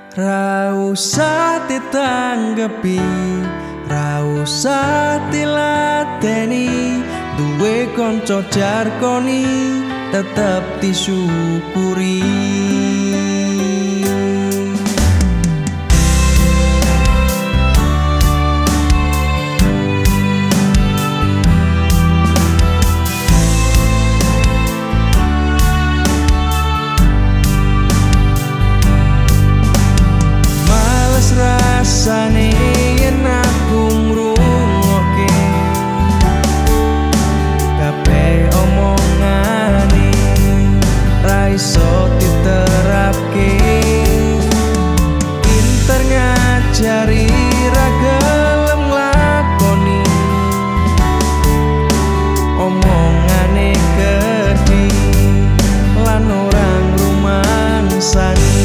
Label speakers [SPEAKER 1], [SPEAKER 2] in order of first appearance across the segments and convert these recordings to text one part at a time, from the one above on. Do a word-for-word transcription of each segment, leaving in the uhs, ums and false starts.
[SPEAKER 1] Ra usah ditanggepi, ra usah dilateni, duwe kanca jarkoni tetep disyukuri. Rasane yen aku ngrungokke kabeh omongane ra iso diterapke, pinter ngajari ra gelem nglakoni, omongane gedhi lan ora ngrumangsani.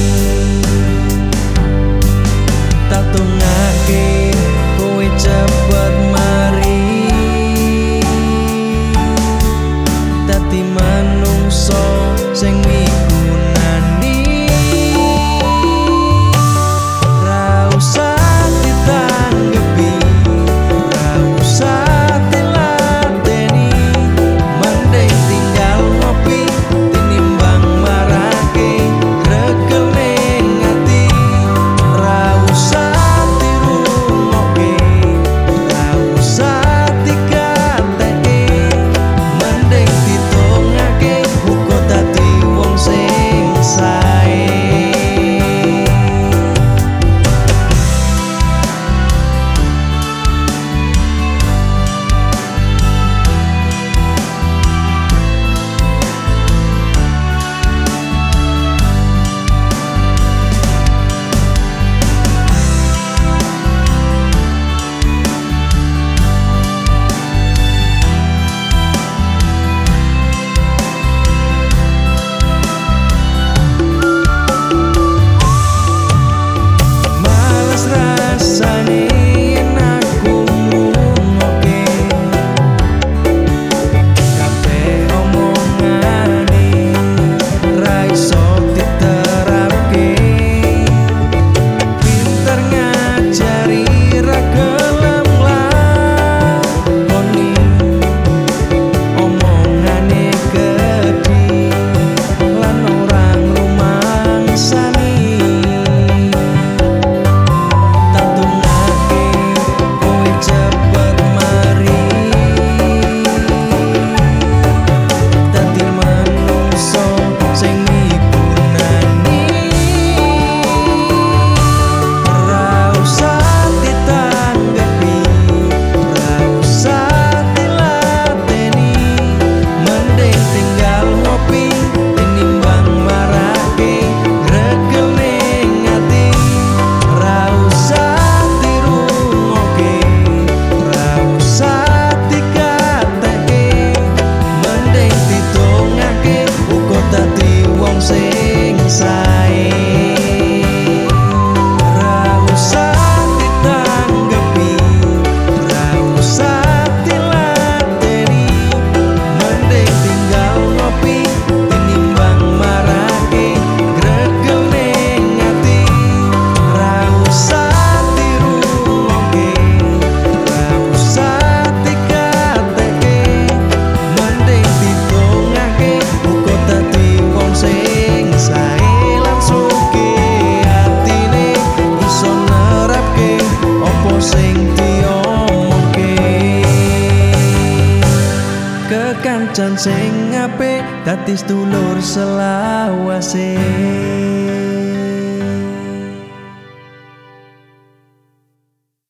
[SPEAKER 1] Tak tungake kowe cepet mari dadi manungsa sing migunani. Ra usah ditanggepi, ra usah dilateni, mending tinggal ngopi tinimbang marake regel ning ati. Ra usah kekancan sing apik dadi sedulur selawase.